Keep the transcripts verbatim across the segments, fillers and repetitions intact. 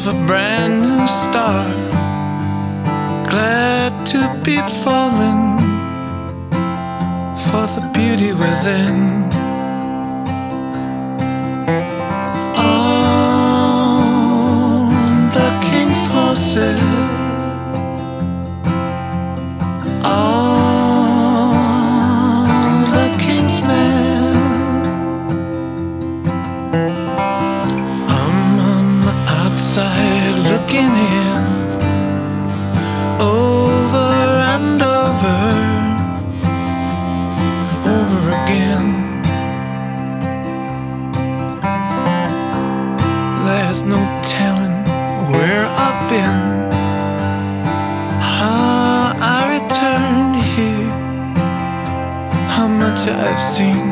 of a brand new star, glad to be falling for the beauty within. On the king's horses, on the king's men, I'm on the outside looking in, over and over and over again. There's no telling where I've been, how I returned here, how much I've seen.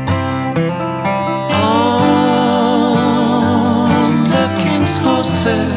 On the king's horses,